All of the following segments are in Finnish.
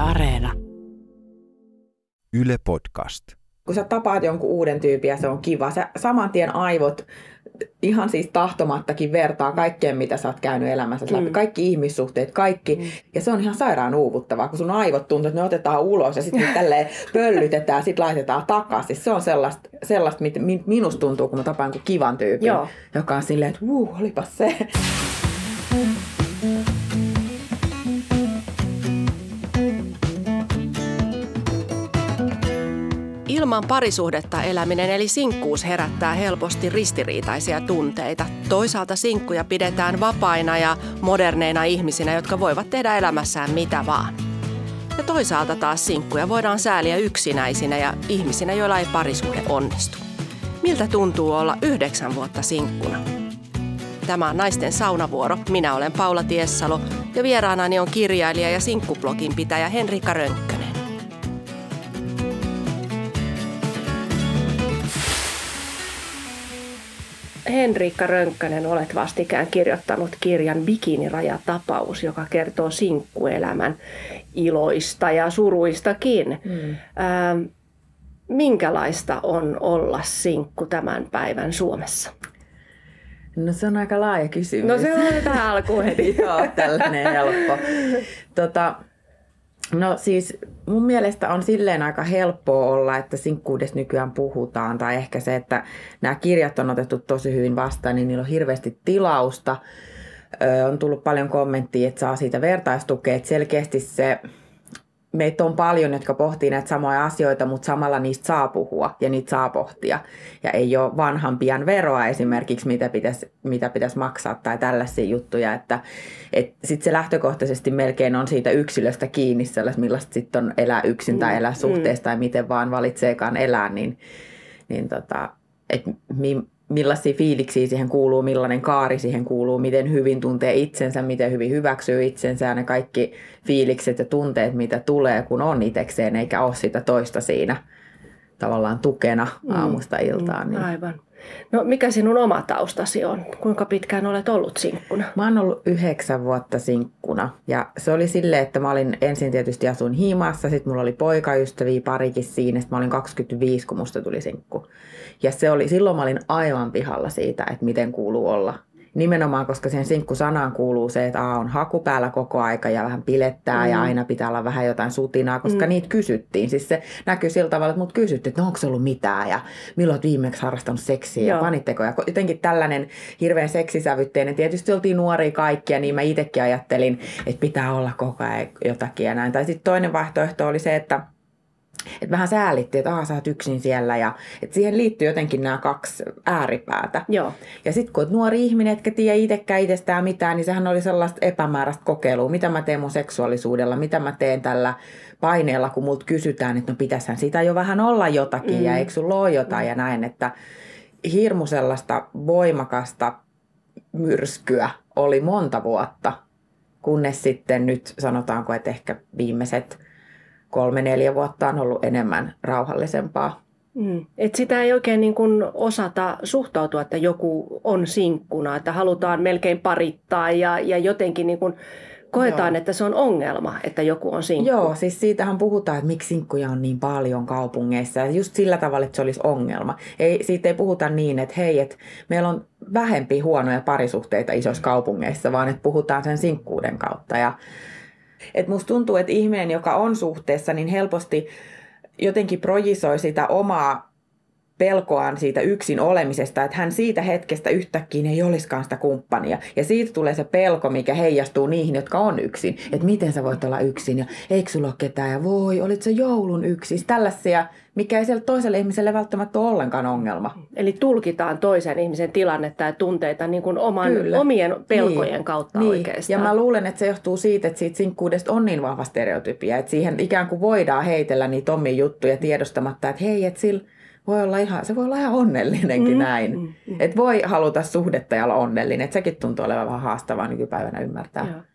Areena. Yle Podcast. Kun sä tapaat jonkun uuden tyypin ja se on kiva, sä saman tien aivot ihan siis tahtomattakin vertaa kaikkeen, mitä sä oot käynyt elämässä läpi. Kaikki ihmissuhteet, kaikki. Ja se on ihan sairaan uuvuttavaa, kun sun aivot tuntuu, että ne otetaan ulos ja sitten tälleen pöllytetään ja sitten laitetaan takaisin. Se on sellaista minusta tuntuu, kun mä tapaan jonkun kivan tyypin, joka on silleen, että olipas se. Ilman parisuhdetta eläminen eli sinkkuus herättää helposti ristiriitaisia tunteita. Toisaalta sinkkuja pidetään vapaina ja moderneina ihmisinä, jotka voivat tehdä elämässään mitä vaan. Ja toisaalta taas sinkkuja voidaan sääliä yksinäisinä ja ihmisinä, joilla ei parisuhde onnistu. Miltä tuntuu olla 9 vuotta sinkkuna? Tämä on Naisten saunavuoro. Minä olen Paula Tiessalo ja vieraanani on kirjailija ja sinkkublogin pitäjä Henriikka Rönkkönen. Henriikka Rönkkönen, olet vastikään kirjoittanut kirjan Bikinirajatapaus, joka kertoo sinkkuelämän iloista ja suruistakin. Minkälaista on olla sinkku tämän päivän Suomessa? No se on aika laaja kysymys. No se on tähän alkuun heti. Joo, tällainen helppo. No siis mun mielestä on silleen aika helppoa olla, että sinkkuudesta nykyään puhutaan. Tai ehkä se, että nämä kirjat on otettu tosi hyvin vastaan, niin niillä on hirveästi tilausta. On tullut paljon kommenttia, että saa siitä vertaistukea. Että selkeästi meitä on paljon, jotka pohtii näitä samoja asioita, mutta samalla niistä saa puhua ja niitä saa pohtia. Ja ei ole vanhan pian veroa esimerkiksi, mitä pitäisi maksaa tai tällaisia juttuja. Että sitten se lähtökohtaisesti melkein on siitä yksilöstä kiinni, millaista sitten on elää yksin tai elää suhteessa tai miten vaan valitseekaan elää, millaisia fiiliksiä siihen kuuluu, millainen kaari siihen kuuluu, miten hyvin tuntee itsensä, miten hyvin hyväksyy itsensä ja ne kaikki fiilikset ja tunteet, mitä tulee, kun on itsekseen, eikä ole sitä toista siinä tavallaan tukena aamusta iltaan. Niin. Aivan. No mikä sinun oma taustasi on? Kuinka pitkään olet ollut sinkkuna? Mä oon ollut 9 vuotta sinkkuna ja se oli silleen, että mä olin ensin tietysti asuin Hiimassa, sitten mulla oli poikaystäviä parikin siinä, sitten mä olin 25, kun musta tuli sinkku. Ja silloin mä olin aivan pihalla siitä, että miten kuuluu olla. Nimenomaan, koska siihen sinkkusanaan kuuluu se, että on haku päällä koko aika ja vähän pilettää ja aina pitää olla vähän jotain sutinaa, koska niitä kysyttiin. Siis se näkyy sillä tavalla, että mut kysyttiin, että no onko se ollut mitään ja milloin olet viimeksi harrastanut seksiä ja panitteko. Ja jotenkin tällainen hirveän seksisävytteinen. Tietysti oltiin nuoria kaikkia, niin mä itsekin ajattelin, että pitää olla koko ajan jotakin ja näin. Tai sitten toinen vaihtoehto oli se, että vähän säälittiin, että sä oot yksin siellä ja että siihen liittyy jotenkin nämä 2 ääripäätä. Joo. Ja sitten kun oot nuori ihminen, etkä tiedä itsekään itsestään mitään, niin sehän oli sellaista epämääräistä kokeilua. Mitä mä teen mun seksuaalisuudella, mitä mä teen tällä paineella, kun multa kysytään, että no pitäisihän sitä jo vähän olla jotakin ja eikö sulla ole jotain ja näin. Että hirmu sellaista voimakasta myrskyä oli monta vuotta, kunnes sitten nyt sanotaanko, että ehkä viimeiset 3-4 vuotta on ollut enemmän rauhallisempaa. Et sitä ei oikein niin kuin osata suhtautua, että joku on sinkkuna, että halutaan melkein parittaa ja jotenkin niin kuin koetaan, että se on ongelma, että joku on sinkku. Joo, siis siitähän puhutaan, että miksi sinkkuja on niin paljon kaupungeissa ja just sillä tavalla, että se olisi ongelma. Siitä ei puhuta niin, että hei, että meillä on vähempi huonoja parisuhteita isoissa kaupungeissa, vaan että puhutaan sen sinkkuuden kautta ja että musta tuntuu, että ihminen, joka on suhteessa, niin helposti jotenkin projisoi sitä omaa pelkoaan siitä yksin olemisesta, että hän siitä hetkestä yhtäkkiä ei olisikaan sitä kumppania. Ja siitä tulee se pelko, mikä heijastuu niihin, jotka on yksin. Että miten sä voit olla yksin ja eikö sulla ole ketään ja voi, olit sä joulun yksin. Tällaisia, mikä ei siellä toiselle ihmiselle välttämättä ole ollenkaan ongelma. Eli tulkitaan toisen ihmisen tilannetta ja tunteita niin kuin omien pelkojen kautta oikeastaan. Ja mä luulen, että se johtuu siitä, että siitä sinkkuudesta on niin vahva stereotypia. Että siihen ikään kuin voidaan heitellä niitä omia juttuja tiedostamatta, että hei, että sillä se voi olla ihan onnellinenkin näin. Että voi haluta suhdetta ja olla onnellinen. Että sekin tuntuu olevan vähän haastavaa nykypäivänä ymmärtää. Joo.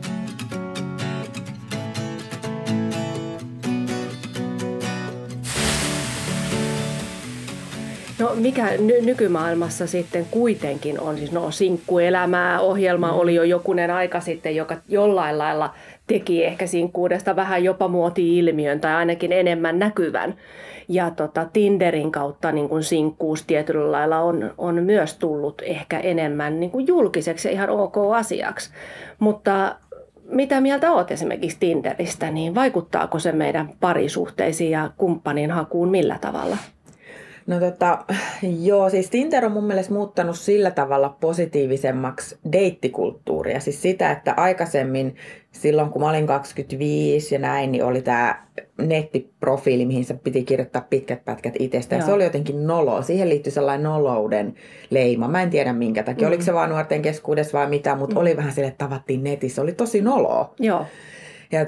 No mikä nykymaailmassa sitten kuitenkin on, siis sinkkuelämää ohjelma oli jo jokunen aika sitten, joka jollain lailla teki ehkä sinkkuudesta vähän jopa muoti-ilmiön tai ainakin enemmän näkyvän. Ja Tinderin kautta niin kuin sinkkuus tietyllä lailla on myös tullut ehkä enemmän niin kuin julkiseksi ja ihan ok asiaksi. Mutta mitä mieltä olet esimerkiksi Tinderistä, niin vaikuttaako se meidän parisuhteisiin ja kumppanin hakuun millä tavalla? No joo, siis Tinder on mun mielestä muuttanut sillä tavalla positiivisemmaksi deittikulttuuria. Siis sitä, että aikaisemmin silloin kun mä olin 25 ja näin, niin oli tämä nettiprofiili, mihin se piti kirjoittaa pitkät pätkät itsestä. Ja se oli jotenkin noloa. Siihen liittyi sellainen nolouden leima. Mä en tiedä minkä takia. Oliko se vaan nuorten keskuudessa vai mitä, mutta oli vähän sille, että tavattiin netissä. Oli tosi noloa. Joo. Ja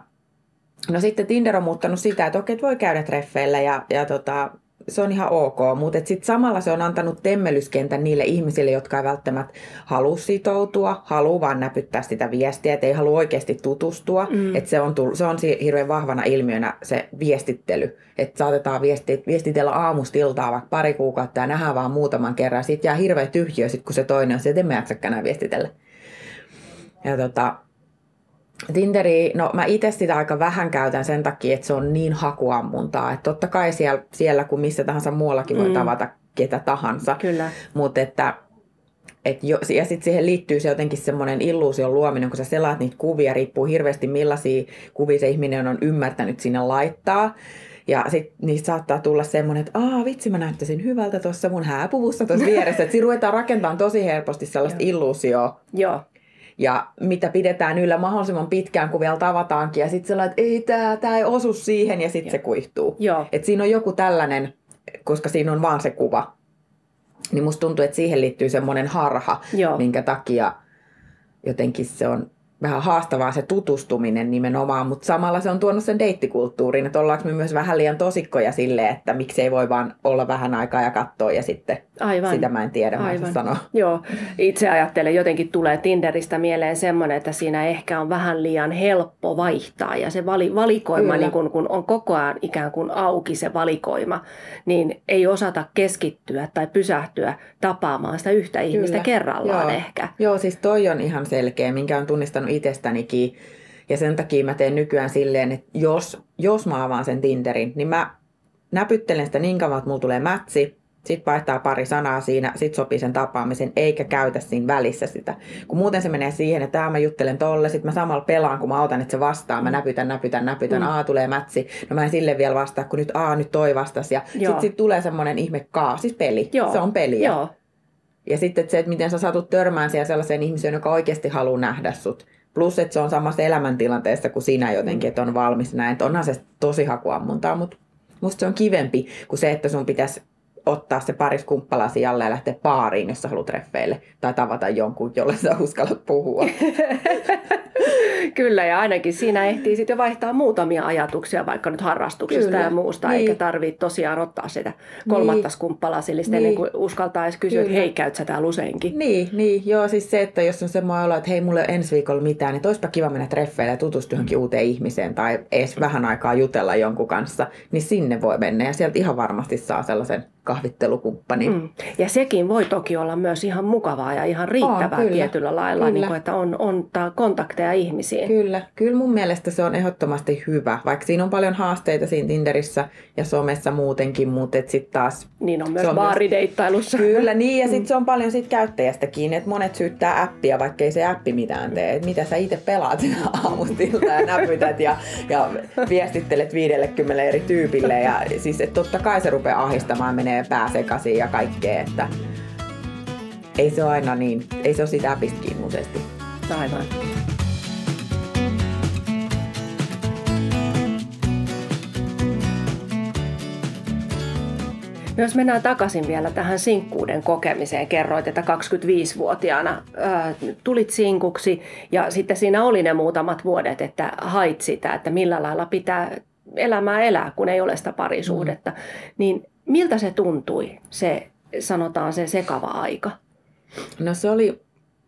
no sitten Tinder on muuttanut sitä, että okei, voi käydä treffeillä ja se on ihan ok, mutta sitten samalla se on antanut temmelyskentän niille ihmisille, jotka ei välttämättä halua sitoutua, haluaa vaan näpyttää sitä viestiä, että ei halua oikeasti tutustua. Että se on hirveän vahvana ilmiönä se viestittely, että saatetaan viestitellä aamusta iltaa vaikka pari kuukautta ja nähdään vaan muutaman kerran. Sitten jää hirveä tyhjiö, kun se toinen on se, että en mä jaksakaan enää viestitellä. Ja Tinderi, no mä itse sitä aika vähän käytän sen takia, että se on niin hakuammuntaa. Että totta kai siellä kuin missä tahansa muuallakin voi tavata ketä tahansa. Kyllä. Mutta ja sitten siihen liittyy se jotenkin semmoinen illuusion luominen, kun sä selaat niitä kuvia, riippuu hirveästi millaisia kuvia se ihminen on ymmärtänyt sinne laittaa. Ja sitten niistä saattaa tulla semmoinen, että vitsi mä näyttäisin hyvältä tuossa mun hääpuvussa tuossa vieressä. Että siinä ruvetaan rakentamaan tosi helposti sellaista illuusioa. Joo. Ja mitä pidetään yllä mahdollisimman pitkään, kun vielä tavataankin. Ja sitten sellainen, että ei, tää ei osu siihen, ja sitten se kuihtuu. Että siinä on joku tällainen, koska siinä on vaan se kuva. Niin musta tuntuu, että siihen liittyy semmoinen harha, minkä takia jotenkin se on vähän haastavaa se tutustuminen nimenomaan. Mutta samalla se on tuonut sen deittikulttuuriin, että ollaanko me myös vähän liian tosikkoja silleen, että miksei voi vaan olla vähän aikaa ja katsoa ja sitten sitä mä en tiedä, mä en sanoa. Joo, itse ajattelen, jotenkin tulee Tinderistä mieleen semmoinen, että siinä ehkä on vähän liian helppo vaihtaa ja se valikoima, niin kun on koko ajan ikään kuin auki se valikoima, niin ei osata keskittyä tai pysähtyä tapaamaan sitä yhtä ihmistä kerrallaan ehkä. Joo, siis toi on ihan selkeä, minkä on tunnistanut itsestänikin. Ja sen takia mä teen nykyään silleen, että jos mä avaan sen Tinderin, niin mä näpyttelen sitä niin kauan, että mulla tulee mätsi. Sitten vaihtaa pari sanaa siinä, sitten sopii sen tapaamisen, eikä käytä siinä välissä sitä. Kun muuten se menee siihen, että mä juttelen tolle, sitten mä samalla pelaan, kun mä otan, että se vastaa. Mä näpytän, tulee mätsi. No mä en sille vielä vastaa, kun nyt toi vastasi. Ja sitten tulee semmoinen ihme siis peli. Se on peliä. Joo. Ja sitten että se, että miten sä satut törmään siellä sellaiseen ihmiseen, joka oikeasti haluaa nähdä sut. Plus, että se on samassa elämäntilanteessa kuin sinä jotenkin, että on valmis näin. Että onhan se tosi hakuammuntaa, mutta musta se on kivempi kuin se, että sun pitäisi ottaa se pariskumppala sijalle ja lähteä baariin, jos sä haluat treffeille. Tai tavata jonkun, jolle sä uskallat puhua. Kyllä, ja ainakin siinä ehtii sitten vaihtaa muutamia ajatuksia vaikka nyt harrastuksista ja muusta, eikä tarvitse tosiaan ottaa sitä kolmatta skumppalaa sillistä ennen kuin uskaltaa edes kysyä, että hei, käyt sä täällä useinkin? Joo, siis se, että jos on semmoinen olo, että hei, mulla ei ole ensi viikolla mitään, niin olisipa kiva mennä treffeille ja tutustua johonkin uuteen ihmiseen tai edes vähän aikaa jutella jonkun kanssa, niin sinne voi mennä ja sieltä ihan varmasti saa sellaisen kahvittelukumppani. Ja sekin voi toki olla myös ihan mukavaa ja ihan riittävää tietyllä lailla, niin kuin, että on kontakteja ihmisiin. Kyllä mun mielestä se on ehdottomasti hyvä, vaikka siinä on paljon haasteita siinä Tinderissä ja somessa muutenkin, mutta sitten taas... Niin on myös baarideittailussa. Kyllä, niin ja sitten se on paljon siitä käyttäjästä kiinni, että monet syyttää appia, vaikka ei se appi mitään tee. Että mitä sä itse pelaat aamustilta ja näpytät ja viestittelet 50 eri tyypille ja siis että totta kai se rupeaa ahdistamaan, menee pää sekaisin ja kaikkea, että ei se ole aina niin, ei se ole siitä appista kiinni useasti. Aivan. Jos mennään takaisin vielä tähän sinkkuuden kokemiseen, kerroit, että 25-vuotiaana tulit sinkuksi ja sitten siinä oli ne muutamat vuodet, että hait sitä, että millä lailla pitää elämää elää, kun ei ole sitä parisuhdetta. Niin miltä se tuntui, sanotaan se sekava aika? No se oli,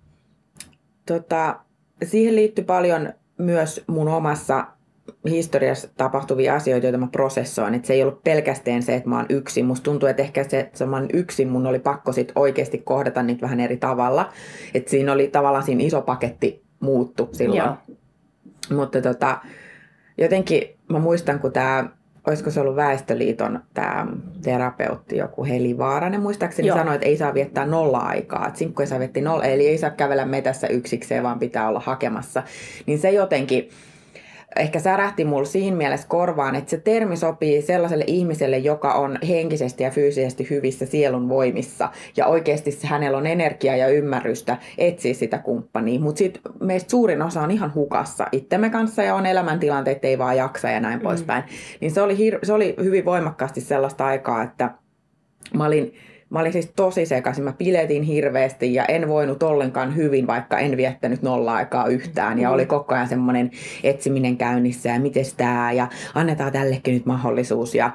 siihen liittyi paljon myös mun omassa historiassa tapahtuvia asioita, joita mä prosessoin. Että se ei ollut pelkästään se, että mä oon yksin. Musta tuntuu, että ehkä se, että mä oon yksin, mun oli pakko sit oikeasti kohdata niitä vähän eri tavalla. Että siinä oli tavallaan siinä iso paketti muuttu silloin. Mutta jotenkin mä muistan, kun olisiko se ollut Väestöliiton tämä terapeutti, joku Heli Vaaranen, muistaakseni sanoi, että ei saa viettää nolla-aikaa. Että sinkku ei saa viettää nolla, eli ei saa kävellä metässä yksikseen, vaan pitää olla hakemassa. Niin se jotenkin ehkä särähti mulle siinä mielessä korvaan, että se termi sopii sellaiselle ihmiselle, joka on henkisesti ja fyysisesti hyvissä sielun voimissa. Ja oikeasti hänellä on energiaa ja ymmärrystä etsiä sitä kumppania. Mutta sitten meistä suurin osa on ihan hukassa itsemme kanssa ja on elämäntilanteet, ei vaan jaksa ja näin poispäin. Niin se oli hyvin voimakkaasti sellaista aikaa, että mä olin siis tosi sekaisin. Mä piletin hirveästi ja en voinut ollenkaan hyvin, vaikka en viettänyt nolla-aikaa yhtään. Ja oli koko ajan semmoinen etsiminen käynnissä ja mites tää ja annetaan tällekin nyt mahdollisuus. Ja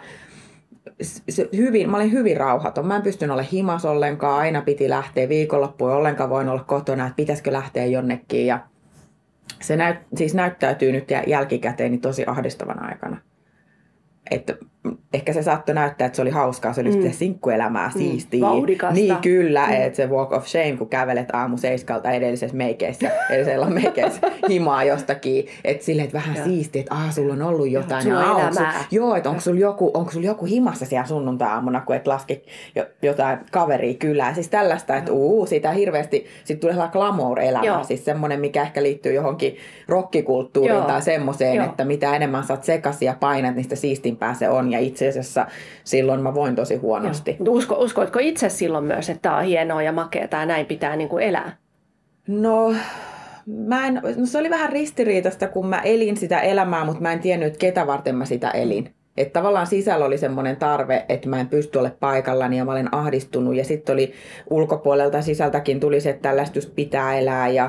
mä olin hyvin rauhaton. Mä en pystynyt olemaan himas ollenkaan. Aina piti lähteä viikonloppuun. Ollenkaan voin olla kotona, että pitäisikö lähteä jonnekin. Ja se siis näyttäytyy nyt jälkikäteen niin tosi ahdistavana aikana. Että ehkä se saattoi näyttää, että se oli hauskaa, se oli sitä sinkkuelämää, siistiä. Vauhdikasta. Niin kyllä, että se walk of shame, kun kävelet aamu 7 edellisessä meikeissä himaa jostakin. Että silleen, että vähän siistiä, että sulla on ollut jotain. Että onko sulla joku himassa siellä sunnuntai-aamuna, kun et laske jotain kaveria kylään. Siis tällaista, että sitä hirveästi, sitten tulee sellainen glamour-elämä. Siis semmoinen, mikä ehkä liittyy johonkin rokkikulttuuriin tai semmoiseen, että mitä enemmän sä oot sekaisin ja painat, niin sitä siistimpää se on. Ja itse asiassa silloin mä voin tosi huonosti. Uskoitko itse silloin myös, että tämä on hienoa ja makeaa ja näin pitää niin kuin elää? No se oli vähän ristiriitaista, kun mä elin sitä elämää, mutta mä en tiennyt, että ketä varten mä sitä elin. Että tavallaan sisällä oli semmoinen tarve, että mä en pysty olemaan paikallani ja mä olen ahdistunut. Ja sitten oli ulkopuolelta sisältäkin tuli se, että tällaista just pitää elää ja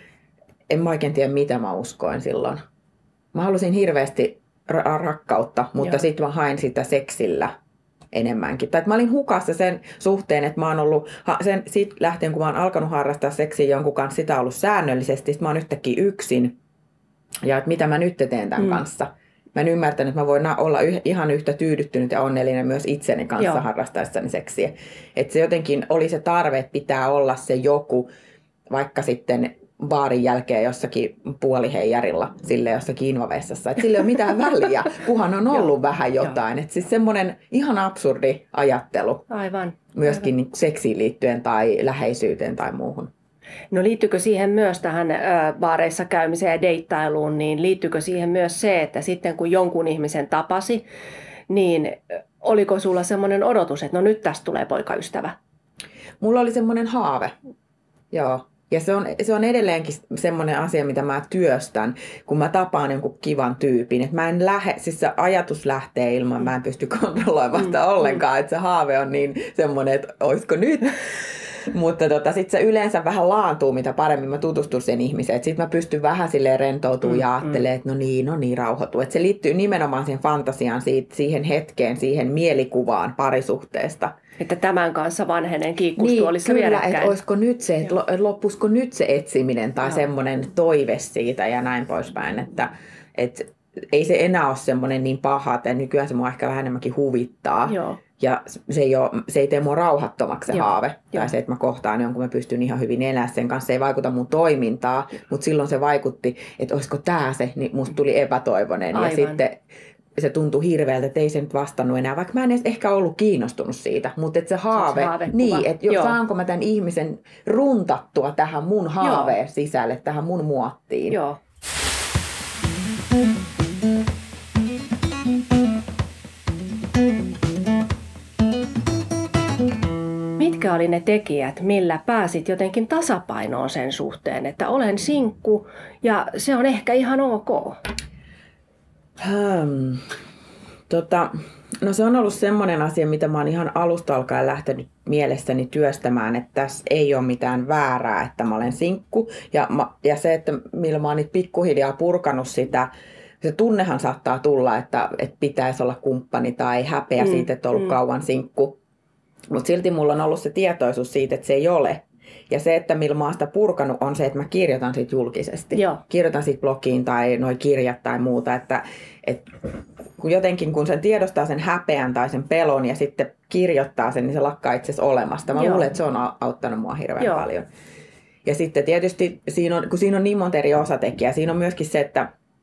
en mä oikein tiedä, mitä mä uskoin silloin. Mä halusin hirveästi rakkautta, mutta sitten mä hain sitä seksillä enemmänkin. Tai että mä olin hukassa sen suhteen, että mä oon ollut, siitä lähtien kun mä oon alkanut harrastaa seksiä jonkun kanssa, sitä on ollut säännöllisesti, sit mä oon yhtäkkiä yksin. Ja että mitä mä nyt teen tämän kanssa. Mä en ymmärtänyt, että mä voin olla ihan yhtä tyydyttynyt ja onnellinen myös itseni kanssa harrastaessani seksiä. Että se jotenkin oli se tarve, että pitää olla se joku, vaikka sitten baarin jälkeen jossakin puoliheijarilla, sille jossakin invavessassa. Että sillä ei ole mitään väliä, kunhan on ollut vähän jotain. Että siis semmoinen ihan absurdi ajattelu. Aivan. Myöskin niin seksiin liittyen tai läheisyyteen tai muuhun. No liittyykö siihen myös tähän baareissa käymiseen ja deittailuun, niin liittyykö siihen myös se, että sitten kun jonkun ihmisen tapasi, niin oliko sulla semmoinen odotus, että no nyt tästä tulee poikaystävä? Mulla oli semmoinen haave, joo. Ja se on edelleenkin semmoinen asia, mitä mä työstän, kun mä tapaan jonkun kivan tyypin. Että mä en siis se ajatus lähtee ilman, mä en pysty kontrolloimaan sitä ollenkaan. Että se haave on niin semmoinen, että olisiko nyt? Mutta sitten se yleensä vähän laantuu, mitä paremmin mä tutustun sen ihmiseen. Sitten mä pystyn vähän silleen rentoutumaan ja ajattelemaan, että no niin, rauhoituu. Että se liittyy nimenomaan siihen fantasiaan, siihen hetkeen, siihen mielikuvaan parisuhteesta. Että tämän kanssa vanhenen kiikkustuolissa vierekkäin. Että olisiko nyt se, että loppuisiko nyt se etsiminen tai semmoinen toive siitä ja näin poispäin. Että ei se enää ole semmoinen niin paha, että nykyään se mua ehkä vähän enemmänkin huvittaa. Joo. Ja se ei tee mua rauhattomaksi se haave. Tai se, että mä kohtaan jonkun, mä pystyn ihan hyvin elämään sen kanssa. Se ei vaikuta mun toimintaa, mutta silloin se vaikutti, että olisiko tää se, niin musta tuli epätoivoinen. Aivan. Ja sitten se tuntui hirveältä, että ei se nyt vastannut enää, vaikka mä en edes ehkä ollut kiinnostunut siitä. Mutta että se haave, niin, että saanko mä tämän ihmisen runtattua tähän mun haaveen sisälle, tähän mun muottiin. Joo. Mitkä oli ne tekijät, millä pääsit jotenkin tasapainoon sen suhteen, että olen sinkku ja se on ehkä ihan ok? No se on ollut semmoinen asia, mitä mä oon ihan alusta alkaen lähtenyt mielessäni työstämään, että tässä ei ole mitään väärää, että mä olen sinkku. Ja se, että millä mä oon nyt pikkuhiljaa purkanut sitä, se tunnehan saattaa tulla, että pitäisi olla kumppani tai häpeä siitä, että on ollut kauan sinkku. Mutta silti mulla on ollut se tietoisuus siitä, että se ei ole. Ja se, että millä mä oon sitä purkanut, on se, että mä kirjoitan siitä julkisesti. Joo. Kirjoitan siitä blogiin tai noi kirjat tai muuta. Että kun sen tiedostaa sen häpeän tai sen pelon ja sitten kirjoittaa sen, niin se lakkaa itse asiassa olemasta. Mä luulen, että se on auttanut mua hirveän paljon. Ja sitten tietysti, kun siinä on niin monta eri osatekijää, siinä on myöskin se, että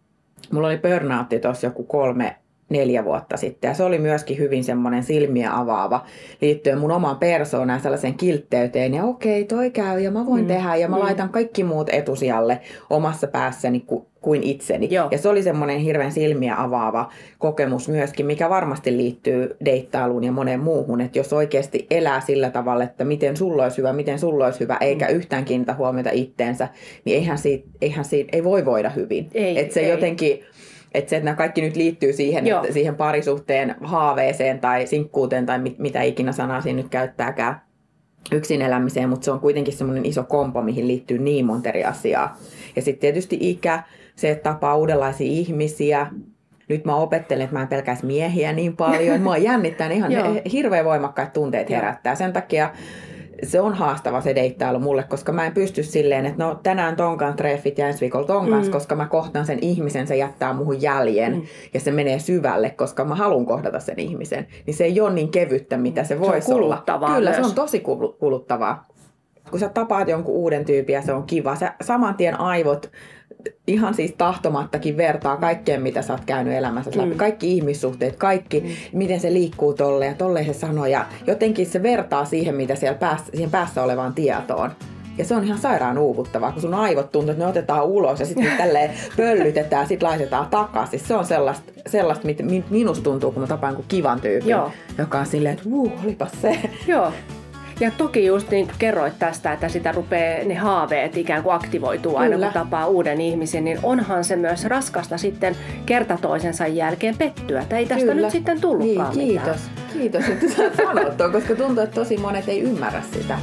mulla oli burnoutti tuossa joku 3-4 vuotta sitten. Ja se oli myöskin hyvin semmoinen silmiä avaava liittyen mun omaan persoonaan ja sellaiseen kiltteyteen. Ja okei, toi käy ja mä voin tehdä ja mä laitan kaikki muut etusijalle omassa päässäni kuin itseni. Joo. Ja se oli semmoinen hirveän silmiä avaava kokemus myöskin, mikä varmasti liittyy deittailuun ja moneen muuhun. Että jos oikeasti elää sillä tavalla, että miten sulla olisi hyvä, eikä yhtään kiinnitä huomiota itteensä, niin eihän siitä ei voi voida hyvin. Että se jotenkin... Että nämä kaikki nyt liittyy siihen, että siihen parisuhteen haaveeseen tai sinkkuuteen tai mitä ikinä sanaa siinä nyt käyttääkään yksin elämiseen, mutta se on kuitenkin semmoinen iso kompo, mihin liittyy niin monta eri asiaa. Ja sitten tietysti ikä, se, että tapaa uudenlaisia ihmisiä. Nyt mä opettelen, että mä en pelkäisi miehiä niin paljon. Mua jännittää, ihan hirveän voimakkaat tunteet herättää. Sen takia se on haastava se deittailu mulle, koska mä en pysty silleen, että no tänään ton kanssa treffit ja ensi viikolla ton kanssa, koska mä kohtaan sen ihmisen, se jättää muhun jäljen ja se menee syvälle, koska mä haluan kohdata sen ihmisen. Niin se ei ole niin kevyttä, mitä se voisi olla. Kyllä, myös. Se on tosi kuluttavaa. Kun sä tapaat jonkun uuden tyypin ja se on kiva, sä saman tien aivot ihan siis tahtomattakin vertaa kaikkeen, mitä sä oot käynyt elämässä läpi. Kaikki ihmissuhteet, kaikki, miten se liikkuu tolle ja tolleen se sanoo. Ja jotenkin se vertaa siihen, mitä siellä siihen päässä olevaan tietoon. Ja se on ihan sairaan uuvuttavaa, kun sun aivot tuntuu, että ne otetaan ulos ja sitten tälleen pöllytetään ja sitten laitetaan takaisin. Se on sellaista mitä minusta tuntuu, kun mä tapaan kuin kivan tyypin, joka on silleen, että olipas se. Joo. Ja toki just niin kuin kerroit tästä, että sitä rupeaa ne haaveet ikään kuin aktivoituu aina, kun tapaa uuden ihmisen, niin onhan se myös raskasta sitten kerta toisensa jälkeen pettyä, että ei tästä nyt sitten tullutkaan mitään. Kiitos, että sä sanot tuon, koska tuntuu, että tosi monet ei ymmärrä sitä.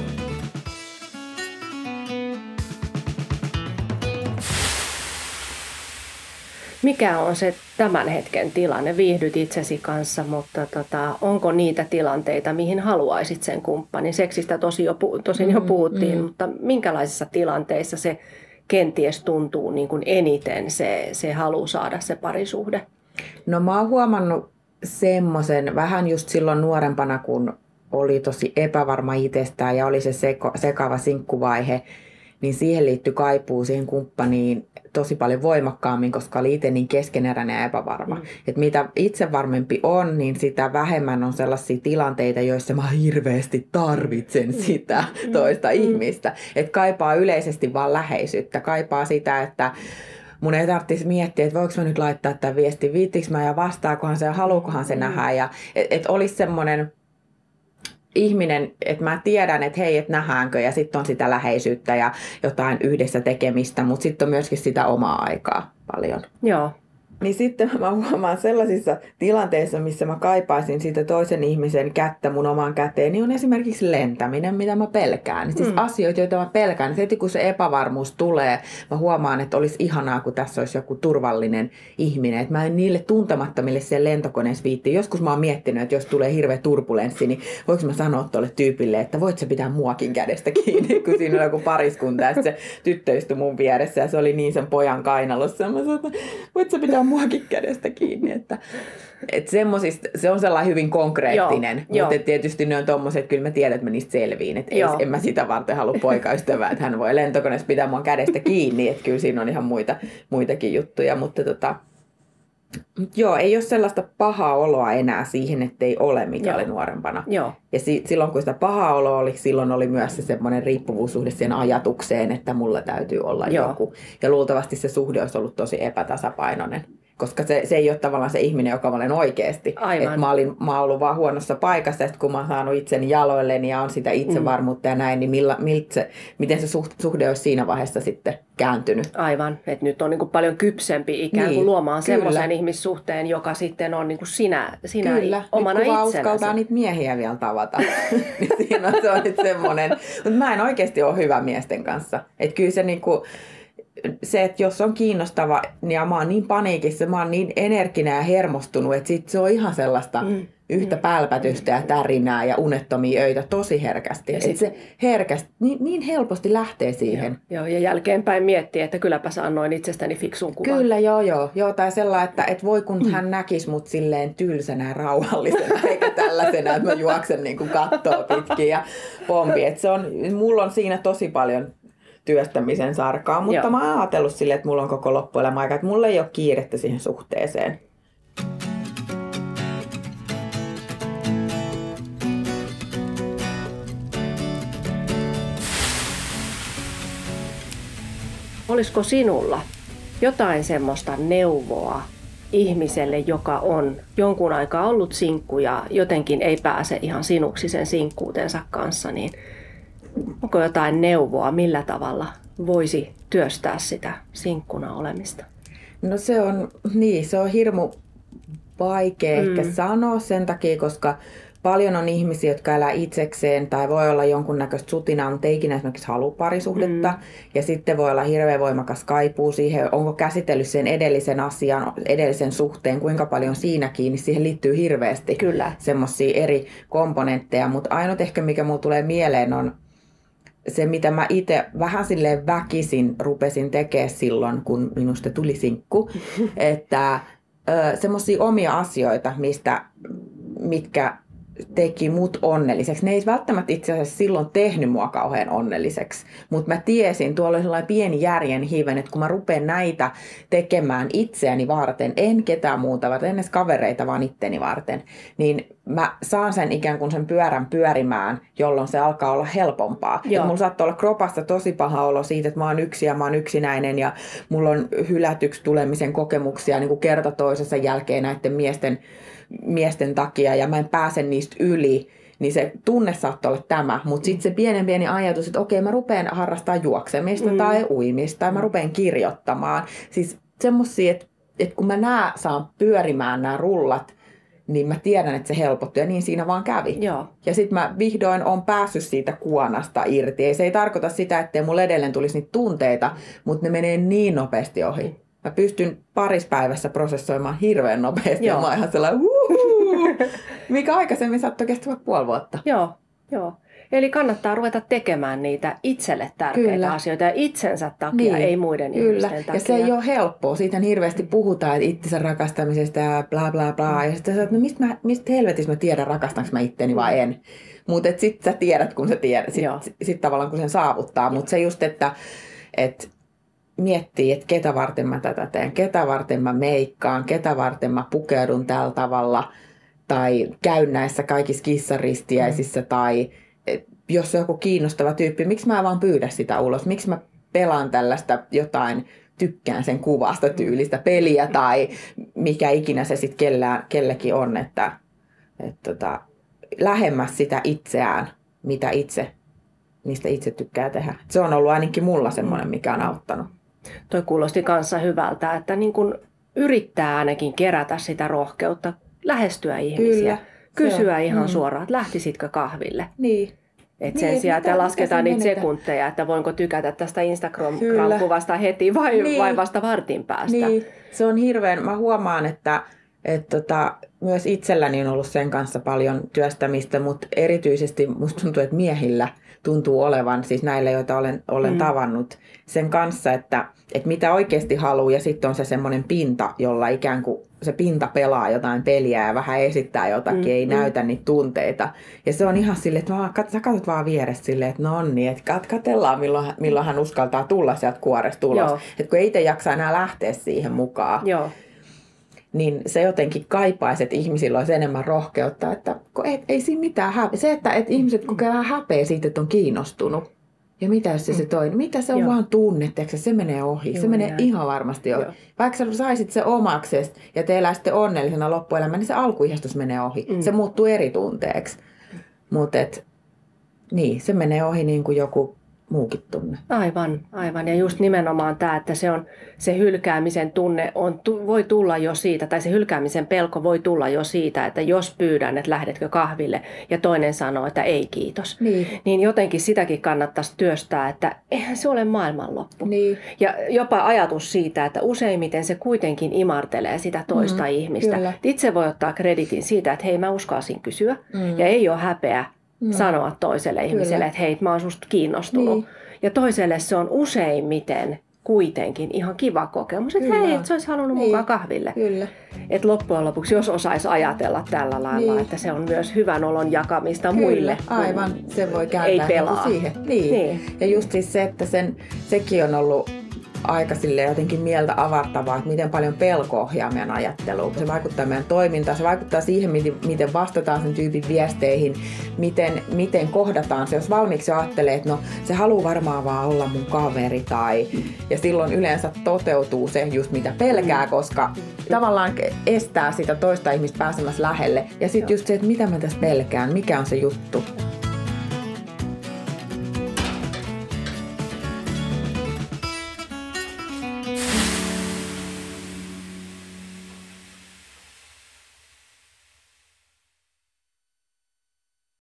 Mikä on se tämän hetken tilanne? Viihdyt itsesi kanssa, mutta onko niitä tilanteita, mihin haluaisit sen kumppanin? Seksistä tosin jo puhuttiin, mutta minkälaisissa tilanteissa se kenties tuntuu niin kuin eniten se halu saada se parisuhde? No mä oon huomannut semmoisen vähän just silloin nuorempana, kun oli tosi epävarma itsestään ja oli se sekava sinkkuvaihe, niin siihen liittyi kaipuu siihen kumppaniin tosi paljon voimakkaammin, koska oli itse niin keskeneräinen ja epävarma. Että mitä itsevarmempi on, niin sitä vähemmän on sellaisia tilanteita, joissa mä hirveästi tarvitsen sitä toista ihmistä. Että kaipaa yleisesti vaan läheisyyttä, kaipaa sitä, että mun ei tarvitsisi miettiä, että voiko mä nyt laittaa tämän viestin, viittikö mä ja vastaakohan se ja haluukohan se nähdä. Ja että olisi semmoinen ihminen, että mä tiedän, että hei, että nähdäänkö, ja sitten on sitä läheisyyttä ja jotain yhdessä tekemistä, mutta sitten on myöskin sitä omaa aikaa paljon. Joo. Niin sitten mä huomaan sellaisissa tilanteissa, missä mä kaipaisin sitä toisen ihmisen kättä mun omaan käteen, niin on esimerkiksi lentäminen, mitä mä pelkään. Niin siis asioita, joita mä pelkään. Heti kun se epävarmuus tulee, mä huomaan, että olisi ihanaa, kun tässä olisi joku turvallinen ihminen. Että mä en niille tuntemattomille siellä lentokoneessa viittiin. Joskus mä oon miettinyt, että jos tulee hirveä turbulenssi, niin voiko mä sanoa tuolle tyypille, että voit sä pitää muakin kädestä kiinni, kun siinä on joku pariskunta. Ja se tyttö istui mun vieressä ja se oli niin sen pojan kainalossa. Ja mä sanoin, että voit sä pitää muakin kädestä kiinni. Että se on sellainen hyvin konkreettinen, mutta tietysti ne on tommoset, että kyllä mä tiedän, että mä niistä selviin. Että en mä sitä varten halua poikaystävää, että hän voi lentokoneessa pitää mua kädestä kiinni. Että kyllä siinä on ihan muitakin juttuja, mutta ei ole sellaista pahaa oloa enää siihen, ettei ole, mikä oli nuorempana. Joo. Ja silloin, kun sitä pahaa oloa oli, silloin oli myös se semmoinen riippuvuussuhde siihen ajatukseen, että mulla täytyy olla joku. Ja luultavasti se suhde olisi ollut tosi epätasapainoinen. Koska se ei ole tavallaan se ihminen, joka mä olen oikeasti. Että mä oon ollut vaan huonossa paikassa, että kun mä oon saanut itseni jaloilleni ja on sitä itsevarmuutta ja näin, niin miten se suhde olisi siinä vaiheessa sitten kääntynyt. Aivan, että nyt on niin kuin paljon kypsempi ikään kuin luomaan semmoisen ihmissuhteen, joka sitten on niin kuin sinä kyllä. omana itsenäsi. Kyllä, uskaltaa niitä miehiä vielä tavata. Siinä se on nyt semmoinen. Mutta mä en oikeasti ole hyvä miesten kanssa. Että kyllä se niinku... Se, että jos on kiinnostava, niin mä oon niin paniikissa, mä oon niin energinen ja hermostunut, että sit se on ihan sellaista yhtä pälpätystä ja tärinää ja unettomia öitä tosi herkästi. Että se herkästi, niin helposti lähtee siihen. Joo, ja jälkeenpäin miettii, että kylläpä sä annoin itsestäni fiksun kuvan. Kyllä, joo. Tai sellainen, että voi kun hän näkisi mut silleen tylsänä ja rauhallisena, eikä tällaisena, että mä juoksen niin kuin kattoo pitkin ja pompi. Että mulla on siinä tosi paljon työstämisen sarkaa, mutta Joo. mä oon ajatellut silleen, että mulla on koko loppuelämä aika, että mulla ei ole kiirettä siihen suhteeseen. Olisiko sinulla jotain semmoista neuvoa ihmiselle, joka on jonkun aikaa ollut sinkku ja jotenkin ei pääse ihan sinuksi sen sinkkuutensa kanssa, niin onko jotain neuvoa, millä tavalla voisi työstää sitä sinkkuna olemista? No se on hirmu vaikea ehkä sanoa sen takia, koska paljon on ihmisiä, jotka elää itsekseen tai voi olla jonkunnäköistä sutinaa, mutta ei ikinä esimerkiksi halua parisuhdetta. Ja sitten voi olla hirveän voimakas kaipuu siihen, onko käsitellyt sen edellisen asian, edellisen suhteen, kuinka paljon siinä kiinni. Siihen liittyy hirveästi semmoisia eri komponentteja, mutta ainut ehkä mikä mulle tulee mieleen on se, mitä mä itse vähän silleen väkisin rupesin tekemään silloin, kun minusta tuli sinkku, että semmoisia omia asioita, mitkä teki mut onnelliseksi. Ne ei välttämättä itse asiassa silloin tehnyt mua kauhean onnelliseksi, mutta mä tiesin, tuolla oli sellainen pieni järjen hiven, että kun mä rupean näitä tekemään itseäni varten, en ketään muuta varten, en edes kavereita, vaan itteni varten, niin mä saan sen ikään kuin sen pyörän pyörimään, jolloin se alkaa olla helpompaa. Mulla saattaa olla kropassa tosi paha olo siitä, että mä oon yksi ja mä oon yksinäinen ja mulla on hylätyksi tulemisen kokemuksia niin kuin kerta toisensa jälkeen näiden miesten takia ja mä en pääse niistä yli, niin se tunne saattaa olla tämä. Mutta sitten se pieni ajatus, että okei, mä rupean harrastamaan juoksemista tai uimista tai mä rupean kirjoittamaan. Siis semmosia, että kun mä saan pyörimään nämä rullat, niin mä tiedän, että se helpottuu ja niin siinä vaan kävi. Joo. Ja sitten mä vihdoin on päässyt siitä kuonasta irti. Se ei tarkoita sitä, ettei mulla edelleen tulisi niitä tunteita, mutta ne menee niin nopeasti ohi. Mä pystyn parissa päivässä prosessoimaan hirveän nopeasti ja mä oon ihan sellainen mikä aikaisemmin saattoi kestävä puoli vuotta. Joo. Eli kannattaa ruveta tekemään niitä itselle tärkeitä asioita ja itsensä takia, ei muiden ihmisten takia. Ja se ei ole helppoa. Siitä hirveästi puhutaan, että itsensä rakastamisesta ja bla bla bla. Ja sitten sä oot, no mistä helvetissä mä tiedän, rakastanko mä itteni vai en. Mutta sitten sä tiedät, kun sä tiedät. Sitten tavallaan kun sen saavuttaa. Mutta se just, että miettii, että ketä varten mä tätä teen, ketä varten mä meikkaan, ketä varten mä pukeudun tällä tavalla, tai käyn näissä kaikissa kissaristiäisissä, tai jos on joku kiinnostava tyyppi, miksi mä vaan pyydä sitä ulos, miksi mä pelaan tällaista jotain, tykkään sen kuvasta tyylistä peliä, tai mikä ikinä se sitten kellekin on, että lähemmäs sitä itseään, mistä itse tykkää tehdä. Se on ollut ainakin mulla semmoinen, mikä on auttanut. Toi kuulosti kanssa hyvältä, että niin kun yrittää ainakin kerätä sitä rohkeutta, lähestyä ihmisiä, kysyä ihan suoraan, että lähtisitkö kahville. Niin. Et sen sijaan, että lasketaan niitä sekunteja, että voinko tykätä tästä Instagram-kuvasta heti vai vasta vartin päästä. Niin, se on hirveän, mä huomaan, että myös itselläni on ollut sen kanssa paljon työstämistä, mutta erityisesti musta tuntuu, että miehillä tuntuu olevan, siis näillä, joita olen tavannut, sen kanssa, että mitä oikeasti haluaa, ja sitten on se semmoinen pinta, jolla ikään kuin se pinta pelaa jotain peliä ja vähän esittää jotakin, ei näytä niitä tunteita. Ja se on ihan silleen, että sä katsot vaan vieressä silleen, että no niin, että katsellaan milloin hän uskaltaa tulla sieltä kuoresta ulos. Että kun ei itse jaksa enää lähteä siihen mukaan. Joo. Niin se jotenkin kaipaisi, että ihmisillä olisi enemmän rohkeutta, että ei siinä mitään se, että ihmiset kokee vähän häpeä siitä, että on kiinnostunut. Ja mitä jos se toinen? Mitä se on vaan tunne, se menee ohi. Se menee ihan varmasti ohi. Vaikka sä saisit se omaksesi ja te eläisitte onnellisena loppuelämän, niin se alkuihastus menee ohi. Se muuttuu eri tunteeksi. Mutta niin, se menee ohi niin kuin joku muukin tunne. Aivan. Ja just nimenomaan tämä, että se hylkäämisen tunne voi tulla jo siitä, tai se hylkäämisen pelko voi tulla jo siitä, että jos pyydän, että lähdetkö kahville, ja toinen sanoo, että ei kiitos. Niin jotenkin sitäkin kannattaisi työstää, että eihän se ole maailmanloppu. Niin. Ja jopa ajatus siitä, että useimmiten se kuitenkin imartelee sitä toista ihmistä. Kyllä. Itse voi ottaa kreditin siitä, että hei, mä uskalsin kysyä, ja ei ole häpeä sanoa toiselle ihmiselle, että hei, mä oon susta kiinnostunut. Niin. Ja toiselle se on useimmiten kuitenkin ihan kiva kokemus, että hei, että se olisi halunnut mukaan kahville. Kyllä. että loppujen lopuksi, jos osaisi ajatella tällä lailla, niin. Että se on myös hyvän olon jakamista muille. Aivan, se voi kääntää ei pelaa. Siihen. Niin. Ja just siis se, että sekin on ollut aika jotenkin mieltä avartavaa, että miten paljon pelko ohjaa meidän ajatteluun. Se vaikuttaa meidän toimintaan, se vaikuttaa siihen, miten vastataan sen tyypin viesteihin, miten kohdataan se. Jos valmiiksi ajattelee, että no se haluaa varmaan vaan olla mun kaveri ja silloin yleensä toteutuu se just mitä pelkää, koska tavallaan estää sitä toista ihmistä pääsemässä lähelle. Ja sitten just se, että mitä mä tässä pelkään, mikä on se juttu.